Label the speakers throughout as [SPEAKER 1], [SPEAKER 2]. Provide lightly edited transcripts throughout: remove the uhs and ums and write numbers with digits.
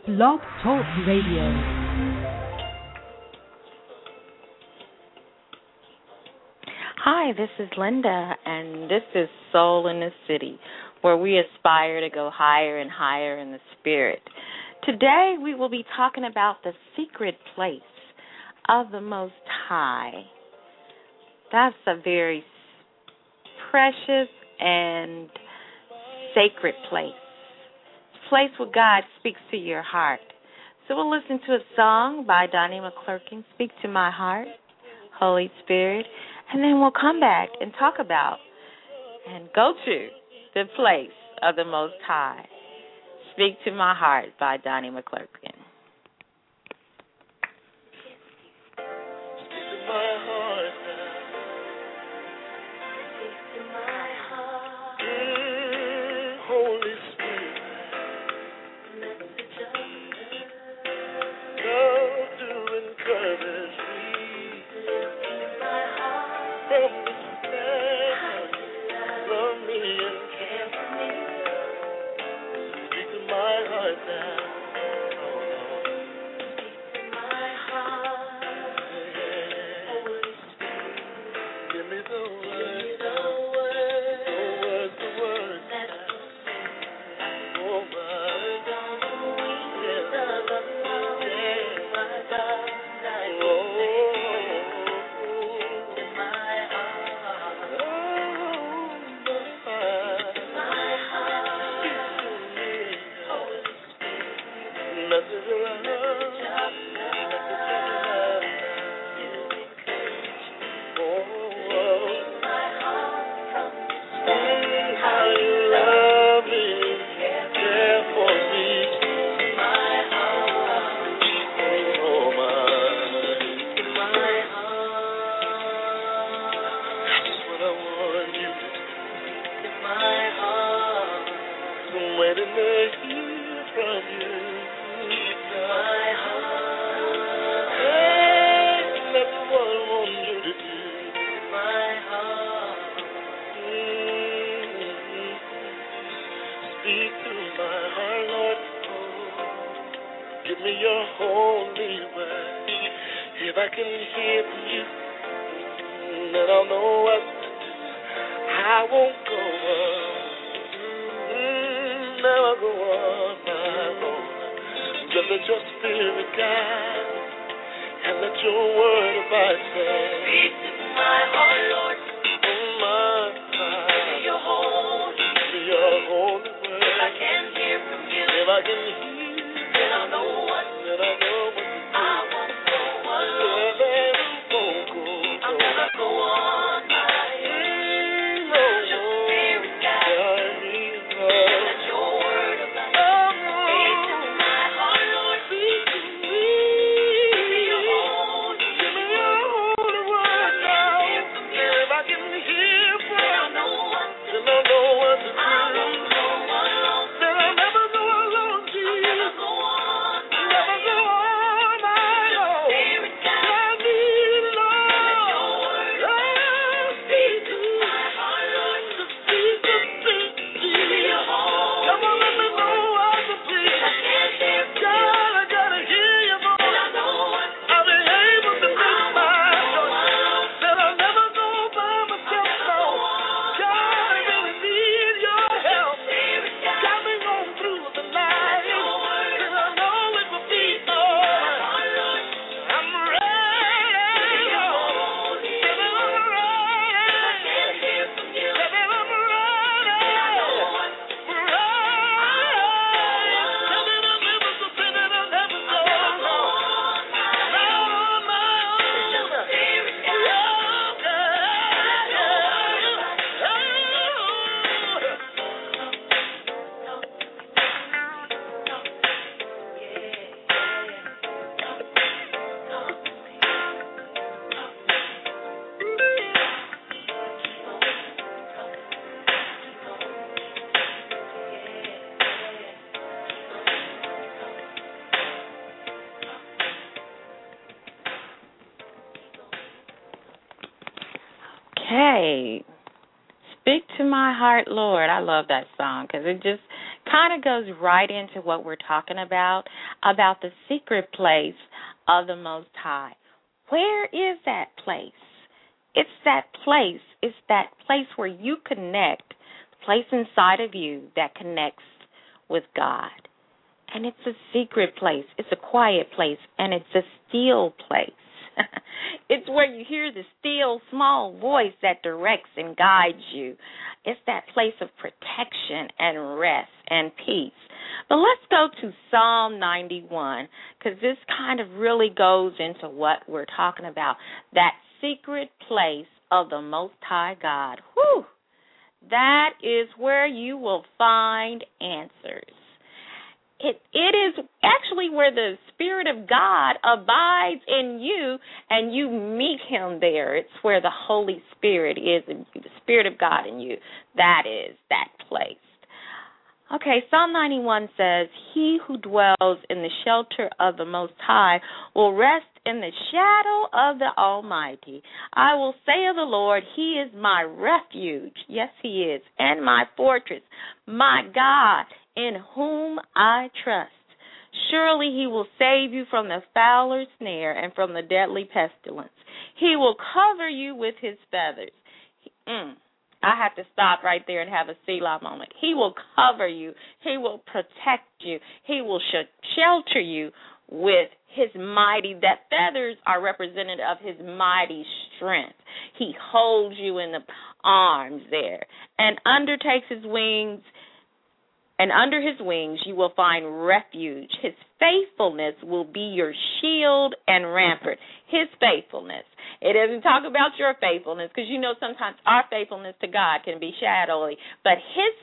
[SPEAKER 1] Blog Talk Radio.
[SPEAKER 2] Hi, this is Linda, and this is Soul in the City, where we aspire to go higher and higher in the spirit. Today, we will be talking about the secret place of the Most High. That's a very precious and sacred place. Place where God speaks to your heart. So we'll listen to a song by Donnie McClurkin, Speak to My Heart, Holy Spirit, and then we'll come back and talk about and go to the place of the Most High. Speak to My Heart by Donnie McClurkin. Okay. Speak to My Heart, Lord. I love that song because it just kind of goes right into what we're talking about the secret place of the Most High. Where is that place? It's that place. It's that place where you connect, the place inside of you that connects with God. And it's a secret place. It's a quiet place. And it's a still place. It's where you hear the still, small voice that directs and guides you. It's that place of protection and rest and peace. But let's go to Psalm 91, because this kind of really goes into what we're talking about, that secret place of the Most High God. Whew! That is where you will find answers. It is actually where the Spirit of God abides in you and you meet Him there. It's where the Holy Spirit is in you, the Spirit of God in you. That is that place. Okay, Psalm 91 says, "He who dwells in the shelter of the Most High will rest in the shadow of the Almighty. I will say of the Lord, He is my refuge." Yes, He is. "And my fortress, my God, in whom I trust. Surely He will save you from the fowler's snare and from the deadly pestilence. He will cover you with His feathers." I have to stop right there and have a Selah moment. He will cover you. He will protect you. He will shelter you with His mighty, that feathers are representative of His mighty strength. He holds you in the arms there and undertakes His wings. And under His wings you will find refuge. His faithfulness will be your shield and rampart. His faithfulness. It doesn't talk about your faithfulness, because you know sometimes our faithfulness to God can be shadowy. But His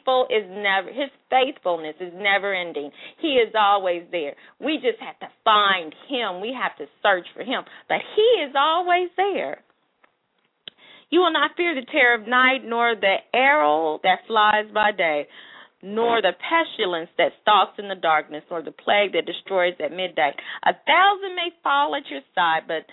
[SPEAKER 2] faithfulness is never ending. He is always there. We just have to find Him. We have to search for Him. But He is always there. "You will not fear the terror of night, nor the arrow that flies by day, nor the pestilence that stalks in the darkness, nor the plague that destroys at midday. 1,000 may fall at your side, but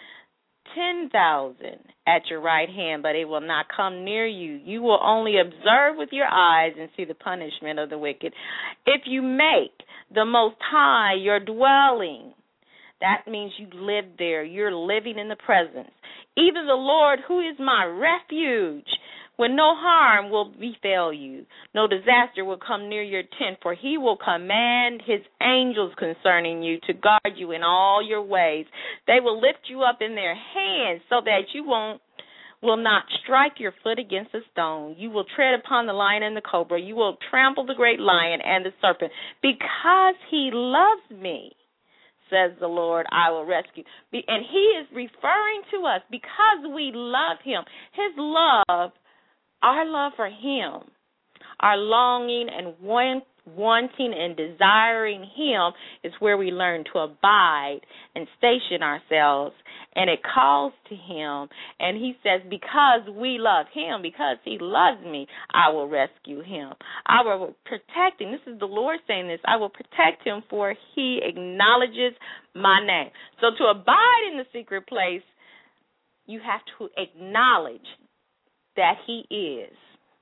[SPEAKER 2] 10,000 at your right hand, but it will not come near you. You will only observe with your eyes and see the punishment of the wicked. If you make the Most High your dwelling," that means you live there. You're living in the presence. "Even the Lord, who is my refuge, when no harm will befall you, no disaster will come near your tent, for He will command His angels concerning you to guard you in all your ways. They will lift you up in their hands so that you will not strike your foot against a stone. You will tread upon the lion and the cobra. You will trample the great lion and the serpent. Because He loves me, says the Lord, I will rescue." And He is referring to us because we love Him. His love, our love for Him, our longing and wanting and desiring Him is where we learn to abide and station ourselves. And it calls to Him. And He says, because we love Him, because He loves me, I will rescue him. I will protect him. This is the Lord saying this. I will protect him, for He acknowledges my name. So to abide in the secret place, you have to acknowledge that He is.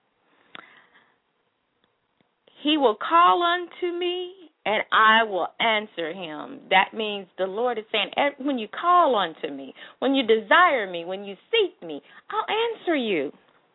[SPEAKER 2] "He will call unto me, and I will answer him." That means the Lord is saying, when you call unto me, when you desire me, when you seek me, I'll answer you.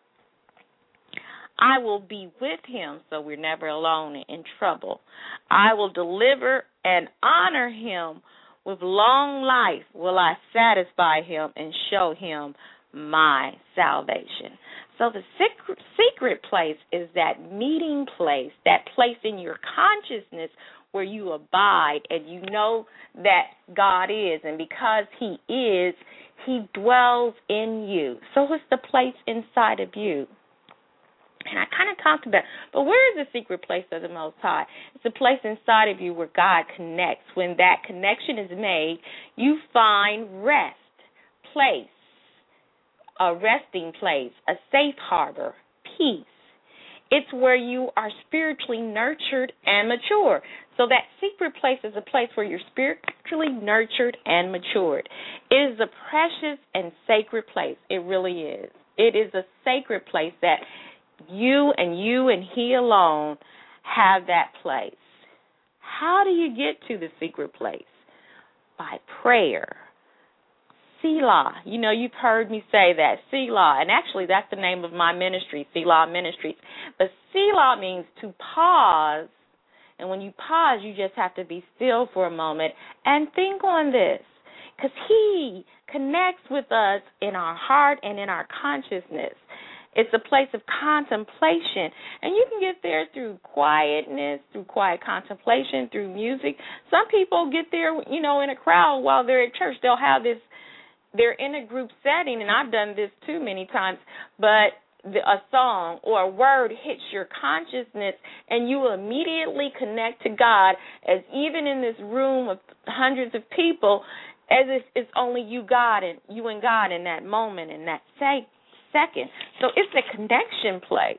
[SPEAKER 2] "I will be with him," so we're never alone in trouble. "I will deliver and honor him. With long life will I satisfy him and show him my salvation." So the secret place is that meeting place, that place in your consciousness where you abide and you know that God is. And because He is, He dwells in you. So it's the place inside of you. And I kind of talked about it, but where is the secret place of the Most High? It's a place inside of you where God connects. When that connection is made, you find rest, place, a resting place, a safe harbor, peace. It's where you are spiritually nurtured and mature. So that secret place is a place where you're spiritually nurtured and matured. It is a precious and sacred place. It really is. It is a sacred place that you and He alone have that place. How do you get to the secret place? By prayer. Selah. You know, you've heard me say that, Selah. And actually, that's the name of my ministry, Selah Ministries. But Selah means to pause. And when you pause, you just have to be still for a moment and think on this. Because he connects with us in our heart and in our consciousness. It's a place of contemplation. And you can get there through quietness, through quiet contemplation, through music. Some people get there, you know, in a crowd while they're at church. They'll have this. They're in a group setting, and I've done this too many times, but a song or a word hits your consciousness, and you will immediately connect to God, as even in this room of hundreds of people, as if it's only you and God in that moment, in that second. So it's a connection place.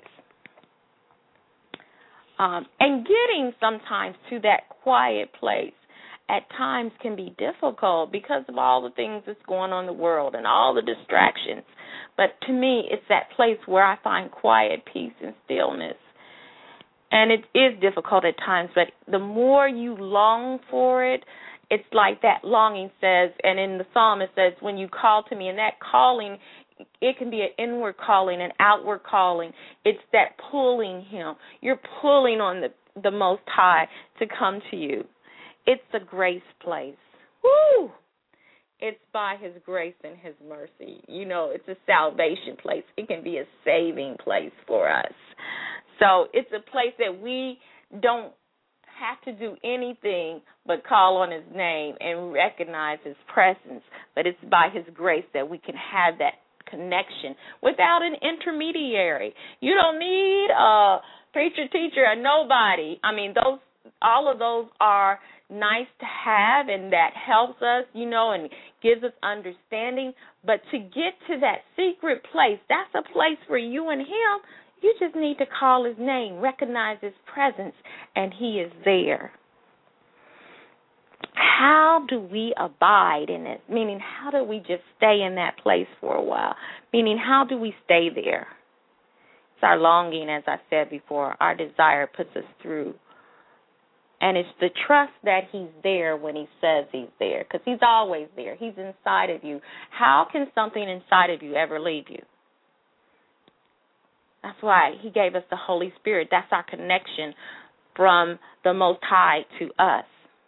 [SPEAKER 2] And getting sometimes to that quiet place at times can be difficult because of all the things that's going on in the world and all the distractions. But to me, it's that place where I find quiet, peace, and stillness. And it is difficult at times, but the more you long for it, it's like that longing says, and in the psalm it says, when you call to me, and that calling, it can be an inward calling, an outward calling. It's that pulling him. You're pulling on the Most High to come to you. It's a grace place. Woo! It's by his grace and his mercy. You know, it's a salvation place. It can be a saving place for us. So it's a place that we don't have to do anything but call on his name and recognize his presence. But it's by his grace that we can have that connection without an intermediary. You don't need a preacher, teacher, or nobody. I mean, all of those are nice to have, and that helps us, you know, and gives us understanding. But to get to that secret place, that's a place for you and him. You just need to call his name, recognize his presence, and he is there. How do we abide in it? Meaning, how do we just stay in that place for a while? Meaning, how do we stay there? It's our longing, as I said before. Our desire puts us through. And it's the trust that he's there when he says he's there, because he's always there. He's inside of you. How can something inside of you ever leave you? That's why he gave us the Holy Spirit. That's our connection from the Most High to us.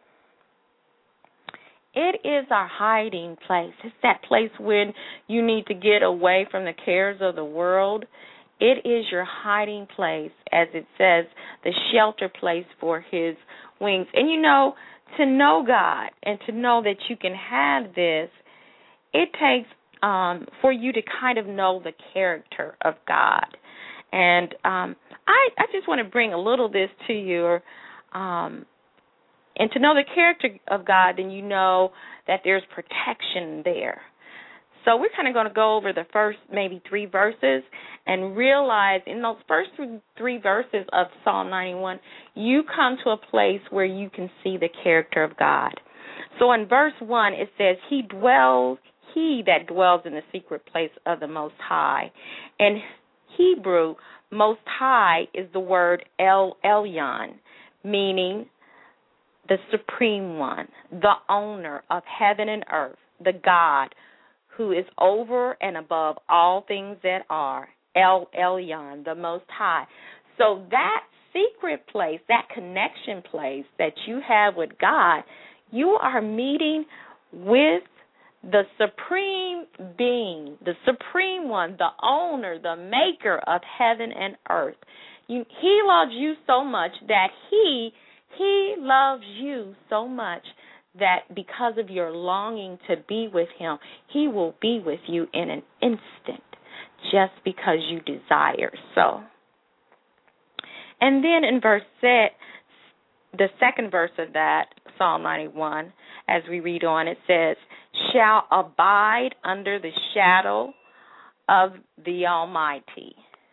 [SPEAKER 2] It is our hiding place. It's that place when you need to get away from the cares of the world. It is your hiding place, as it says, the shelter place for his wings. And you know, to know God and to know that you can have this, it takes for you to kind of know the character of God. And I just want to bring a little of this to you. And to know the character of God, then you know that there's protection there. So we're kind of going to go over the first maybe 3 verses and realize in those first 3 verses of Psalm 91, you come to a place where you can see the character of God. So in verse 1, it says, he that dwells in the secret place of the Most High. In Hebrew, Most High is the word El Elyon, meaning the Supreme One, the owner of heaven and earth, the God who is over and above all things that are, El Elyon, the Most High. So that secret place, that connection place that you have with God, you are meeting with the Supreme Being, the Supreme One, the owner, the maker of heaven and earth. He loves you so much that He loves you so much that because of your longing to be with Him, He will be with you in an instant just because you desire so. And then in verse 6, the second verse of that, Psalm 91, as we read on, it says, shall abide under the shadow of the Almighty.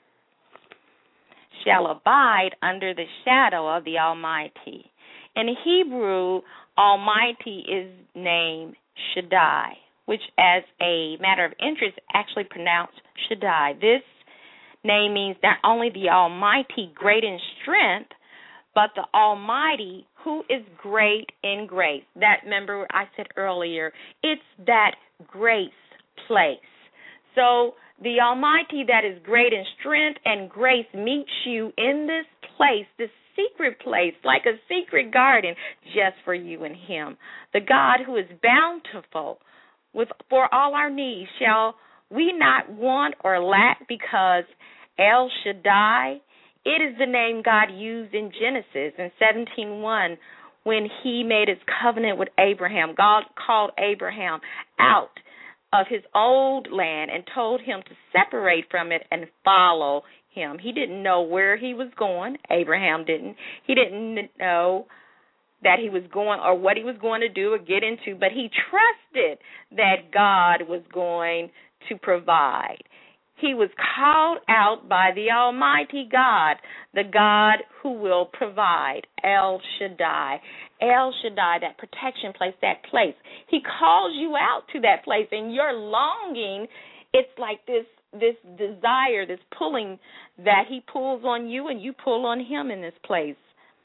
[SPEAKER 2] Shall abide under the shadow of the Almighty. In Hebrew, Almighty is named Shaddai, which as a matter of interest actually pronounced Shaddai. This name means not only the Almighty, great in strength, but the Almighty, who is great in grace. That, remember I said earlier, it's that grace place. So the Almighty that is great in strength and grace meets you in this place, this secret place, like a secret garden, just for you and Him. The God who is bountiful for all our needs, shall we not want or lack, because El Shaddai, it is the name God used in Genesis in 17:1 when He made His covenant with Abraham. God called Abraham out of his old land and told him to separate from it and follow Him. He didn't know where he was going. Abraham didn't. He didn't know that he was going or what he was going to do or get into, but he trusted that God was going to provide. He was called out by the Almighty God, the God who will provide, El Shaddai. El Shaddai, that protection place, that place. He calls you out to that place, and your longing, it's like this desire, this pulling that He pulls on you and you pull on Him in this place.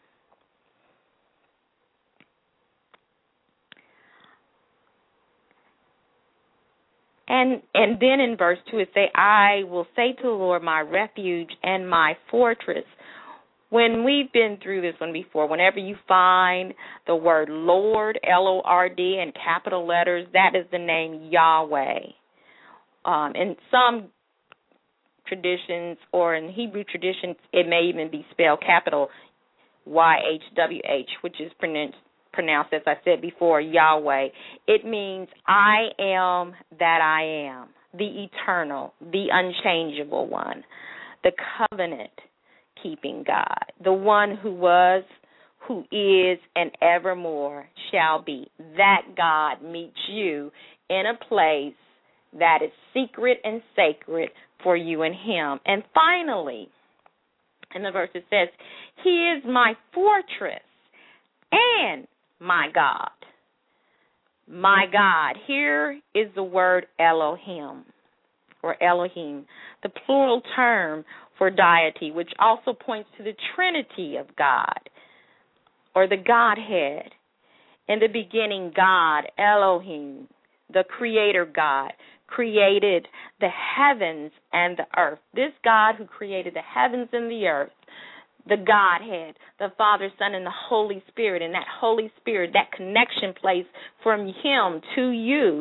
[SPEAKER 2] And then in verse 2 it say, I will say to the Lord, my refuge and my fortress. When we've been through this one before, whenever you find the word Lord, Lord, in capital letters, that is the name Yahweh. In some traditions, or in Hebrew traditions, it may even be spelled capital YHWH, which is pronounced, as I said before, Yahweh. It means I am that I am, the eternal, the unchangeable one, the covenant-keeping God, the one who was, who is, and evermore shall be. That God meets you in a place that is secret and sacred for you and Him. And finally, in the verse it says, He is my fortress and my God. My God. Here is the word Elohim, or Elohim, the plural term for deity, which also points to the Trinity of God, or the Godhead. In the beginning, God, Elohim, the Creator God, created the heavens and the earth. This God who created the heavens and the earth, the Godhead, the Father, Son, and the Holy Spirit, and that Holy Spirit, that connection place from Him to you,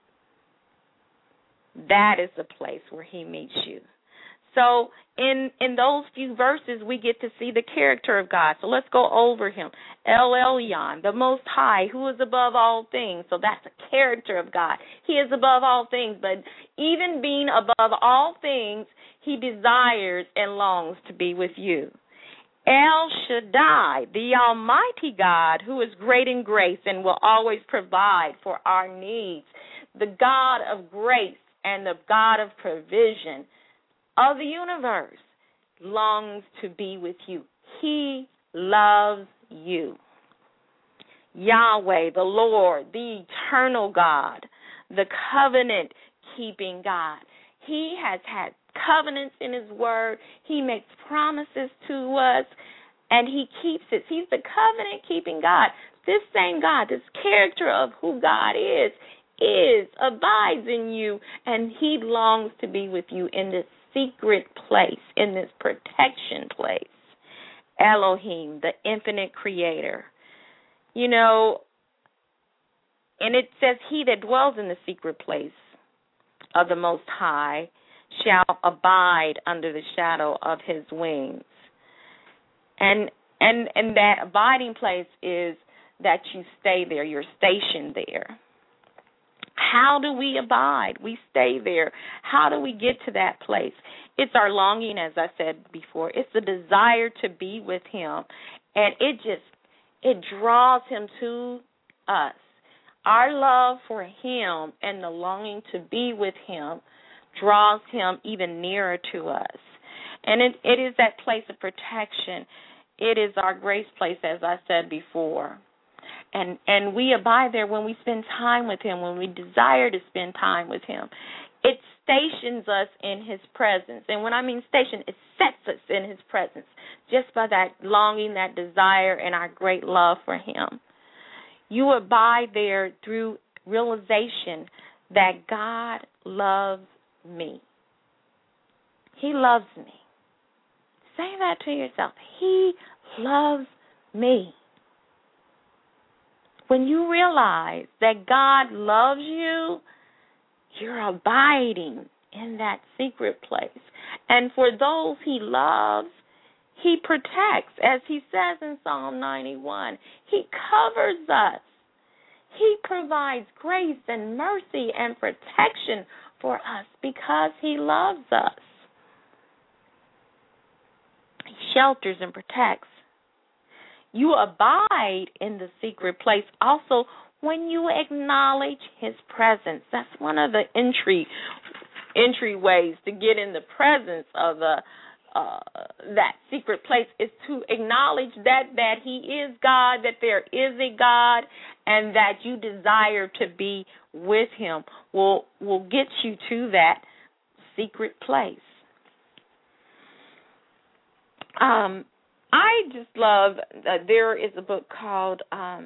[SPEAKER 2] that is the place where He meets you. So in those few verses, we get to see the character of God. So let's go over Him. El Elyon, the Most High, who is above all things. So that's the character of God. He is above all things, but even being above all things, He desires and longs to be with you. El Shaddai, the Almighty God, who is great in grace and will always provide for our needs, the God of grace and the God of provision of the universe, longs to be with you. He loves you. Yahweh, the Lord, the eternal God, the covenant-keeping God. He has had covenants in His word. He makes promises to us, and He keeps it. He's the covenant-keeping God. This same God, this character of who God is, abides in you, and He longs to be with you in this secret place, in this protection place. Elohim, the infinite creator. You know, and it says, He that dwells in the secret place of the Most High shall abide under the shadow of His wings. And that abiding place is that you stay there, you're stationed there. How do we abide? We stay there. How do we get to that place? It's our longing, as I said before. It's the desire to be with Him. And it draws Him to us. Our love for Him and the longing to be with Him draws Him even nearer to us. And it is that place of protection. It is our grace place, as I said before. And we abide there when we spend time with Him, when we desire to spend time with Him. It stations us in his presence. And when I mean station, it sets us in his presence just by that longing, that desire, and our great love for him. You abide there through realization that God loves me. He loves me. Say that to yourself. He loves me. When you realize that God loves you, you're abiding in that secret place. And for those he loves, he protects. As he says in Psalm 91, he covers us. He provides grace and mercy and protection for us because he loves us. He shelters and protects. You abide in the secret place also when you acknowledge his presence. That's one of the entryways to get in the presence of that secret place, is to acknowledge that he is God, that there is a God, and that you desire to be with him will get you to that secret place. I just love, there is a book called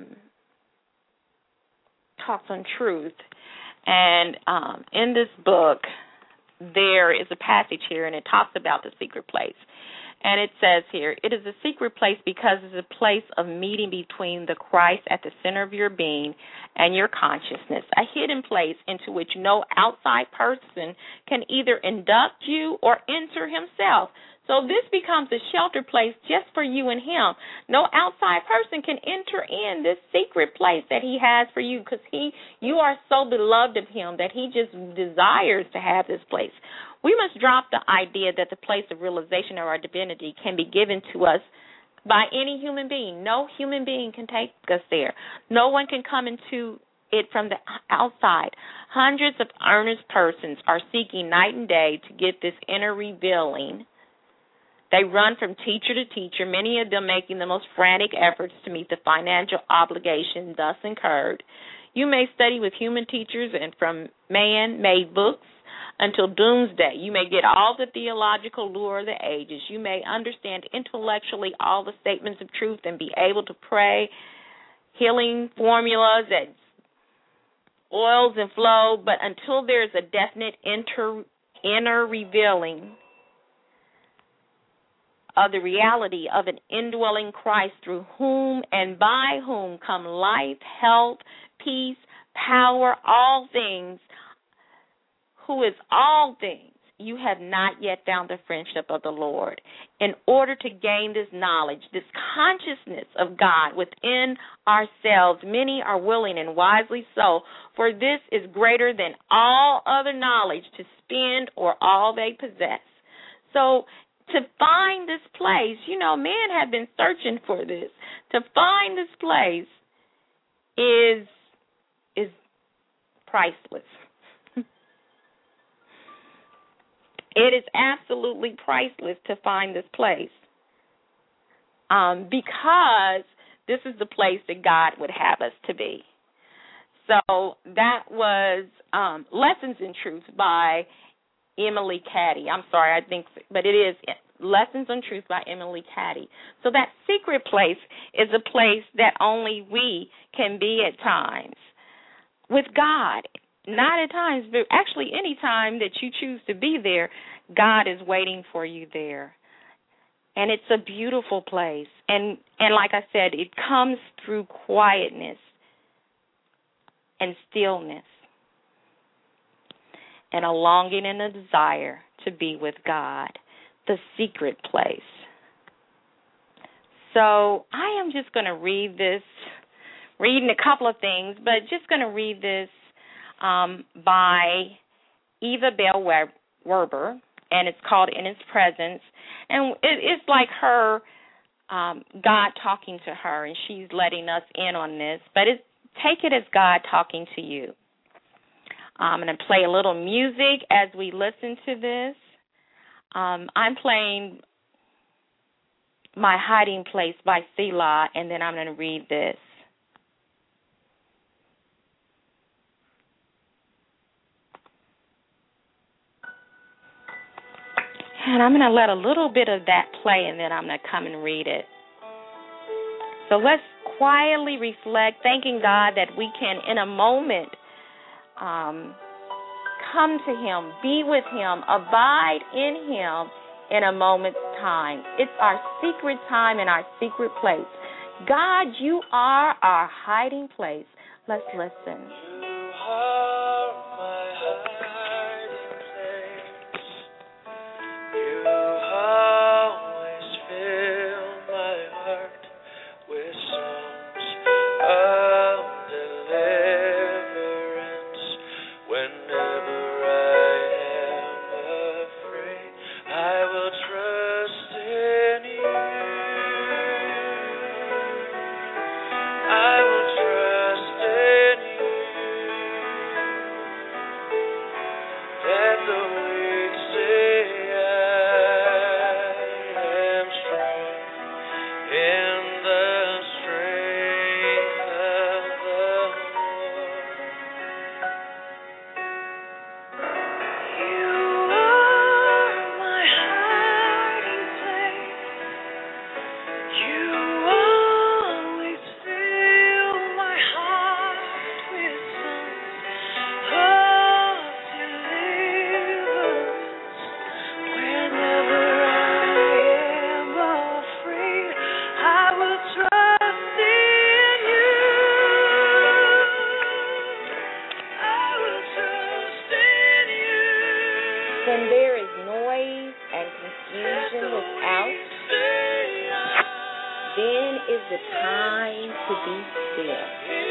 [SPEAKER 2] Talks on Truth, and in this book there is a passage here, and it talks about the secret place. And it says here, it is a secret place because it's a place of meeting between the Christ at the center of your being and your consciousness, a hidden place into which no outside person can either induct you or enter himself. So this becomes a shelter place just for you and him. No outside person can enter in this secret place that he has for you, because you are so beloved of him that he just desires to have this place. We must drop the idea that the place of realization of our divinity can be given to us by any human being. No human being can take us there. No one can come into it from the outside. Hundreds of earnest persons are seeking night and day to get this inner revealing. They run from teacher to teacher, many of them making the most frantic efforts to meet the financial obligation thus incurred. You may study with human teachers and from man-made books until doomsday. You may get all the theological lore of the ages. You may understand intellectually all the statements of truth and be able to pray healing formulas that oils and flow, but until there's a definite inner revealing of the reality of an indwelling Christ through whom and by whom come life, health, peace, power, all things, who is all things, you have not yet found the friendship of the Lord. In order to gain this knowledge, this consciousness of God within ourselves, many are willing, and wisely so, for this is greater than all other knowledge, to spend or all they possess. So to find this place, men have been searching for this. To find this place is priceless. It is absolutely priceless to find this place, because this is the place that God would have us to be. So that was Lessons in Truth by Emily Cady. I'm sorry, but it is Lessons on Truth by Emily Cady. So that secret place is a place that only we can be at times with God. Not at times, but actually any time that you choose to be there, God is waiting for you there. And it's a beautiful place. And like I said, it comes through quietness and stillness and a longing and a desire to be with God, the secret place. So I am just going to reading a couple of things, but just going to read this by Eva Bell Werber, and it's called In His Presence. And it's like her, God talking to her, and she's letting us in on this. But take it as God talking to you. I'm going to play a little music as we listen to this. I'm playing My Hiding Place by Selah, and then I'm going to read this. And I'm going to let a little bit of that play, and then I'm going to come and read it. So let's quietly reflect, thanking God that we can, in a moment, come to Him, be with Him, abide in Him in a moment's time. It's our secret time and our secret place. God, you are our hiding place. Let's listen.
[SPEAKER 3] You are my hiding place. You always fill my heart with songs of deliverance. Whenever I am afraid, I will trust in you. I will trust in you. Let the weak say I am strong in the strength of the Lord. You are my hiding place. You always fill my heart with songs of deliverance. Whenever I am afraid, I will trust in you. I will trust in you.
[SPEAKER 2] When there is noise and confusion without, then is the time to be still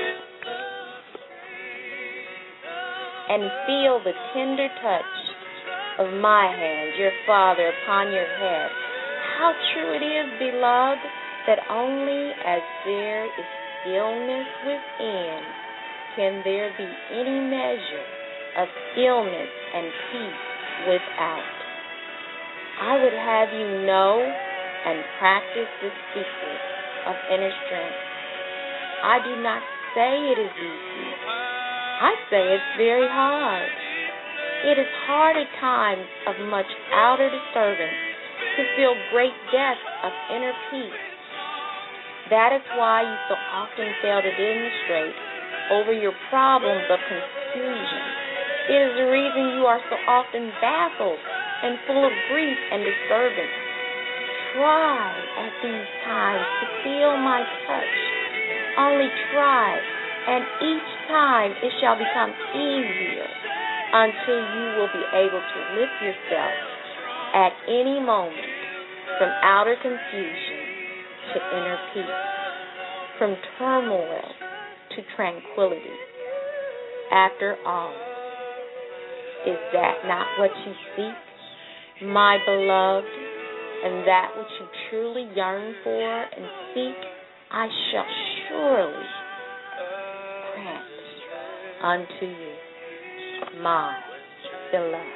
[SPEAKER 2] and feel the tender touch of my hand, your Father, upon your head. How true it is, beloved, that only as there is stillness within can there be any measure of stillness and peace without. I would have you know and practice this secret of inner strength. I do not say it is easy. I say it's very hard. It is hard at times of much outer disturbance to feel great depths of inner peace. That is why you so often fail to demonstrate over your problems of confusion. It is the reason you are so often baffled and full of grief and disturbance. Try at these times to feel my touch. Only try, and each time it shall become easier until you will be able to lift yourself at any moment from outer confusion to inner peace, from turmoil to tranquility. After all, is that not what you seek, my beloved? And that which you truly yearn for and seek, I shall surely grant unto you, my beloved.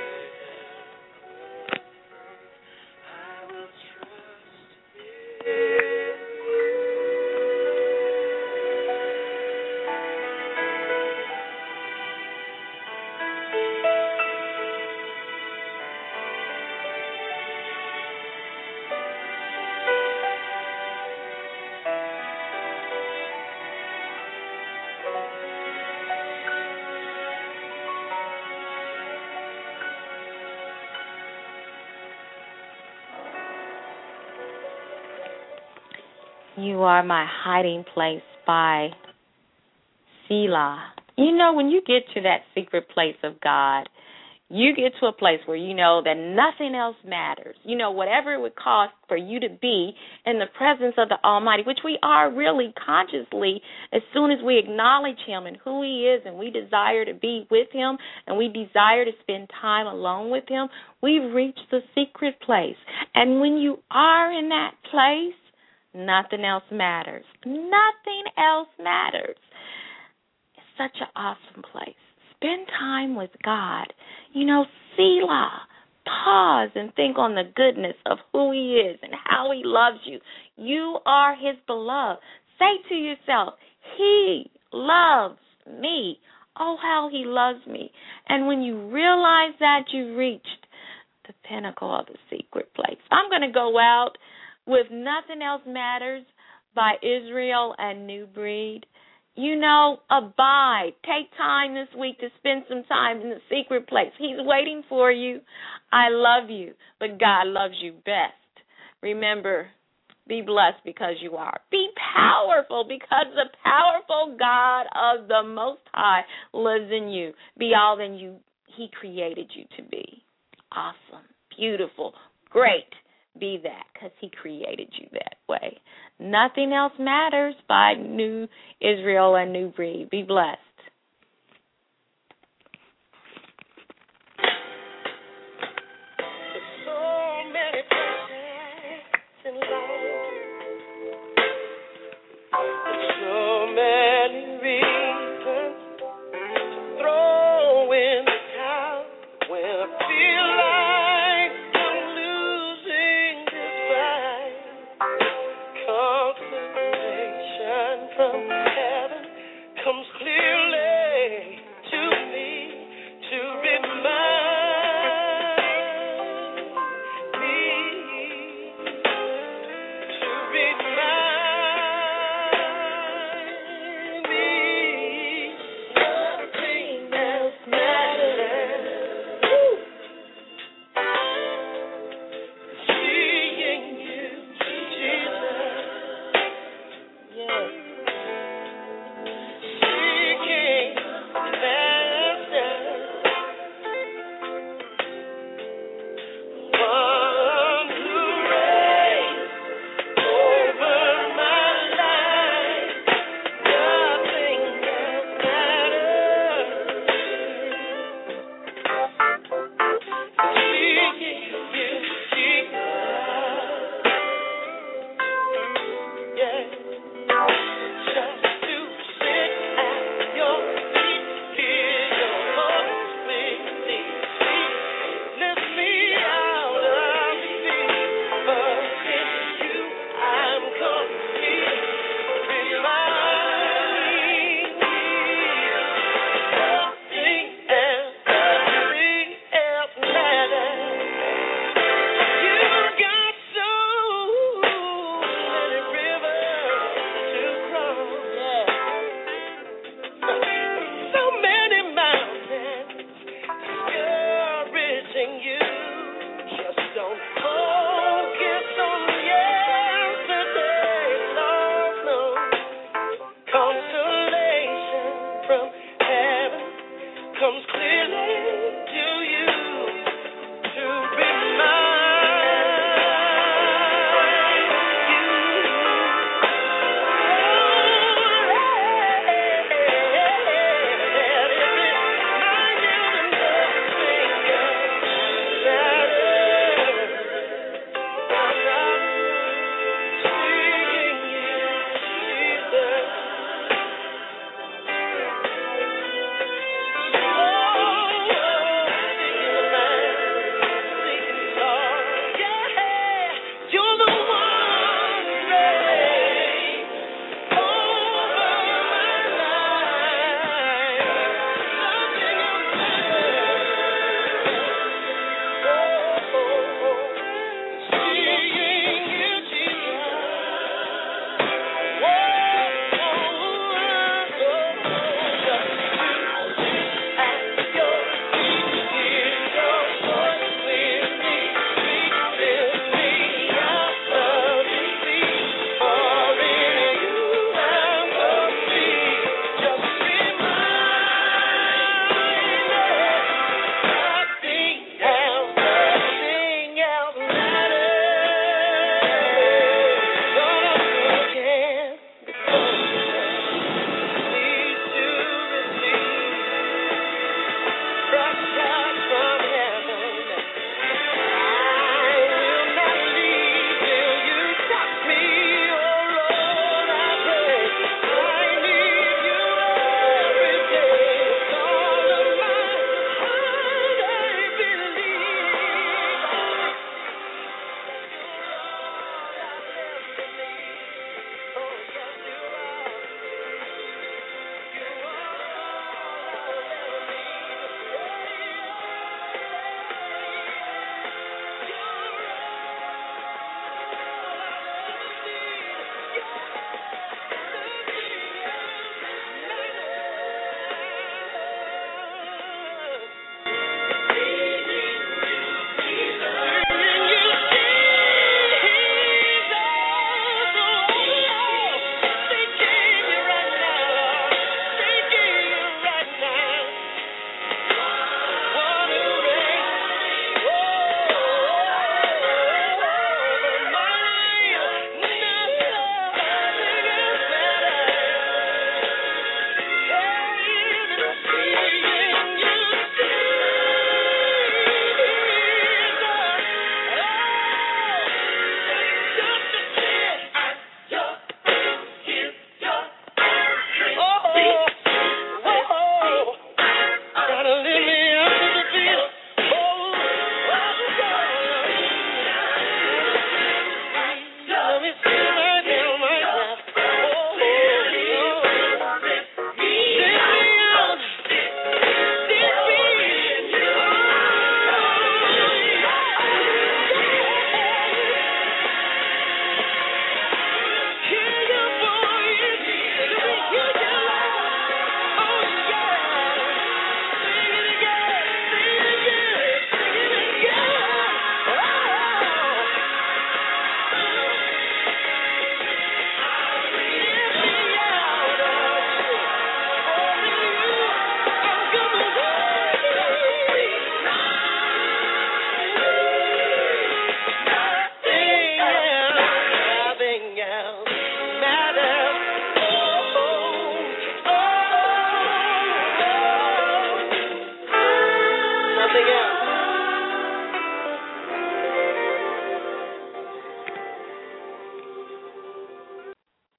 [SPEAKER 2] You are my hiding place by Selah. You know, when you get to that secret place of God, you get to a place where you know that nothing else matters. You know, whatever it would cost for you to be in the presence of the Almighty, which we are really consciously as soon as we acknowledge Him and who He is, and we desire to be with Him, and we desire to spend time alone with Him, we've reached the secret place. And when you are in that place, nothing else matters. Nothing else matters. It's such an awesome place. Spend time with God. You know, Selah. Pause and think on the goodness of who He is and how He loves you. You are His beloved. Say to yourself, He loves me. Oh, how He loves me. And when you realize that, you've reached the pinnacle of the secret place. I'm going to go out with Nothing Else Matters by Israel and New Breed. You know, abide. Take time this week to spend some time in the secret place. He's waiting for you. I love you, but God loves you best. Remember, be blessed because you are. Be powerful because the powerful God of the Most High lives in you. Be all that He created you to be. Awesome, beautiful, great. Be that because He created you that way. Nothing Else Matters by New Israel and New Breed. Be blessed.